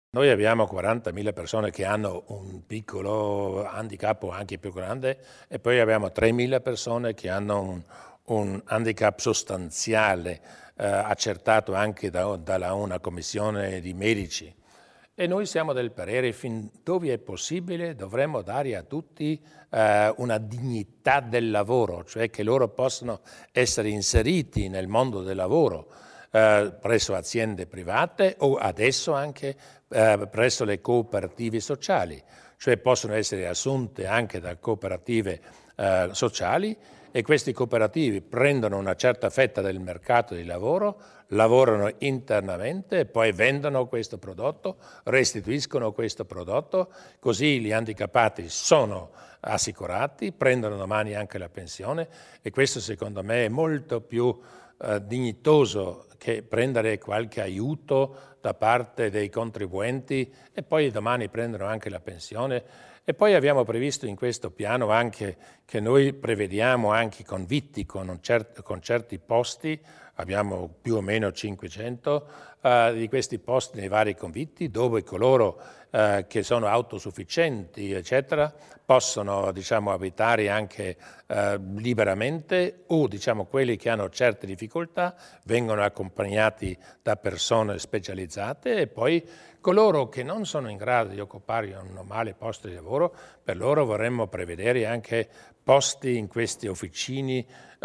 Noi abbiamo 40.000 persone che hanno un piccolo handicap o anche più grande e poi abbiamo 3.000 persone che hanno un handicap sostanziale, accertato anche da una commissione di medici. E noi siamo del parere, fin dove è possibile, dovremmo dare a tutti una dignità del lavoro, cioè che loro possano essere inseriti nel mondo del lavoro presso aziende private o adesso anche presso le cooperative sociali, cioè possono essere assunte anche da cooperative sociali e questi cooperativi prendono una certa fetta del mercato di lavoro, lavorano internamente e poi vendono questo prodotto, restituiscono questo prodotto, così gli handicappati sono assicurati, prendono domani anche la pensione e questo secondo me è molto più dignitoso che prendere qualche aiuto da parte dei contribuenti e poi domani prendono anche la pensione. E poi abbiamo previsto in questo piano anche che noi prevediamo anche i convitti con certi posti, abbiamo più o meno 500 di questi posti nei vari convitti dove coloro che sono autosufficienti eccetera possono diciamo abitare anche liberamente o diciamo quelli che hanno certe difficoltà vengono accompagnati da persone specializzate e poi coloro che non sono in grado di occupare un normale posto di lavoro, per loro vorremmo prevedere anche posti in queste officine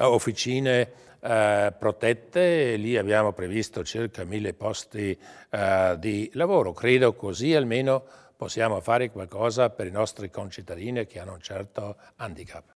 protette, lì abbiamo previsto circa 1.000 posti di lavoro. Credo così almeno possiamo fare qualcosa per i nostri concittadini che hanno un certo handicap.